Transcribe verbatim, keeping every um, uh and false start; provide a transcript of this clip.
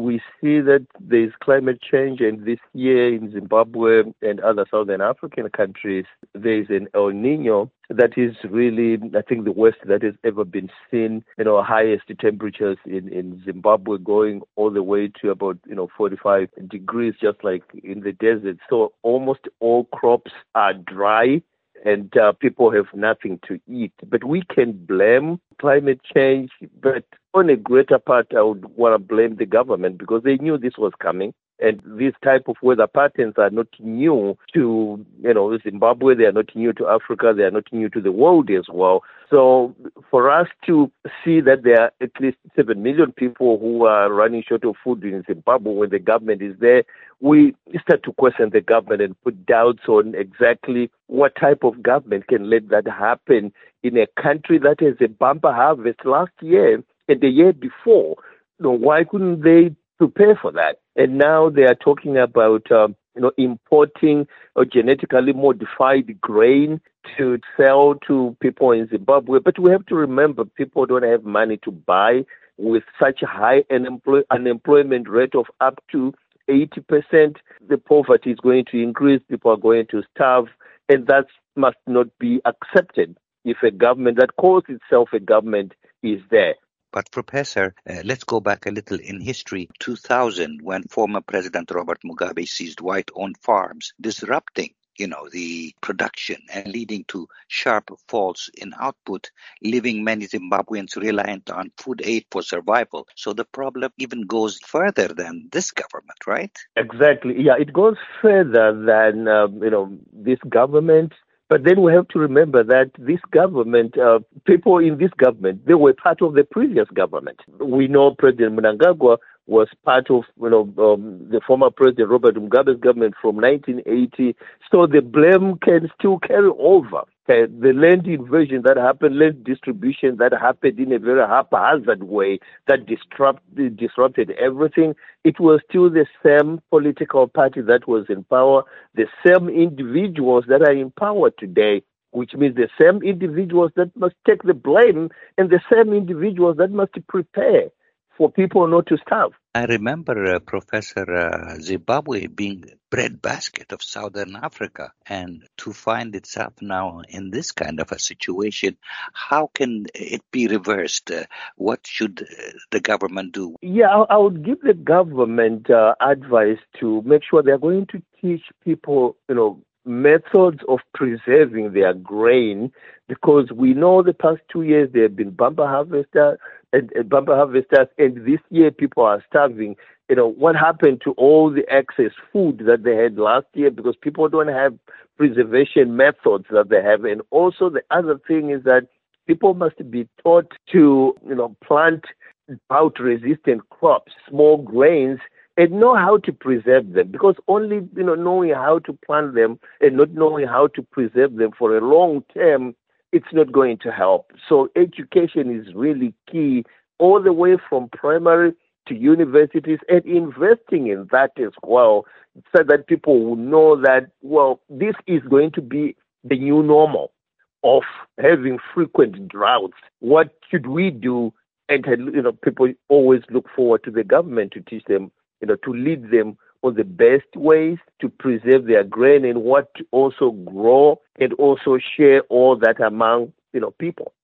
we see that there's climate change, and this year in Zimbabwe and other Southern African countries, there's an El Nino that is really, I think, the worst that has ever been seen. You know, highest temperatures in, in Zimbabwe going all the way to about, you know, forty-five degrees, just like in the desert. So almost all crops are dry, and uh, people have nothing to eat. But we can blame climate change, but on a greater part, I would want to blame the government, because they knew this was coming. And these type of weather patterns are not new to, you know, Zimbabwe. They are not new to Africa. They are not new to the world as well. So for us to see that there are at least seven million people who are running short of food in Zimbabwe when the government is there, we start to question the government and put doubts on exactly what type of government can let that happen in a country that has a bumper harvest last year and the year before. You know, why couldn't they prepare for that? And now they are talking about, um, you know, importing a genetically modified grain to sell to people in Zimbabwe. But we have to remember, people don't have money to buy with such a high unemploy- unemployment rate of up to eighty percent. The poverty is going to increase. People are going to starve. And that must not be accepted if a government that calls itself a government is there. But Professor, uh, let's go back a little in history. two thousand, when former President Robert Mugabe seized white-owned farms, disrupting, you know, the production and leading to sharp falls in output, leaving many Zimbabweans reliant on food aid for survival. So the problem even goes further than this government, right? Exactly. Yeah, it goes further than, um, you know, this government. But then we have to remember that this government, uh, people in this government, they were part of the previous government. We know President Mnangagwa was part of, you know, um, the former President Robert Mugabe's government from nineteen eighty. So the blame can still carry over. Okay? The land invasion that happened, land distribution that happened in a very haphazard way that disrupted, disrupted everything. It was still the same political party that was in power, the same individuals that are in power today, which means the same individuals that must take the blame and the same individuals that must prepare for people not to starve. I remember, uh, Professor, uh, Zimbabwe being breadbasket of Southern Africa, and to find itself now in this kind of a situation, how can it be reversed? Uh, what should uh, the government do? Yeah, I, I would give the government uh, advice to make sure they're going to teach people, you know, methods of preserving their grain, because we know the past two years there have been bumper harvesters and, and bumper harvesters, and this year people are starving. You know, what happened to all the excess food that they had last year, because people don't have preservation methods that they have. And also the other thing is that people must be taught to, you know, plant drought-resistant crops, small grains, and know how to preserve them, because only, you know, knowing how to plant them and not knowing how to preserve them for a long term, it's not going to help. So education is really key, all the way from primary to universities, and investing in that as well, so that people will know that, well, this is going to be the new normal of having frequent droughts. What should we do? And, you know, people always look forward to the government to teach them, you know, to lead them on the best ways to preserve their grain and what to also grow and also share all that among, you know, people.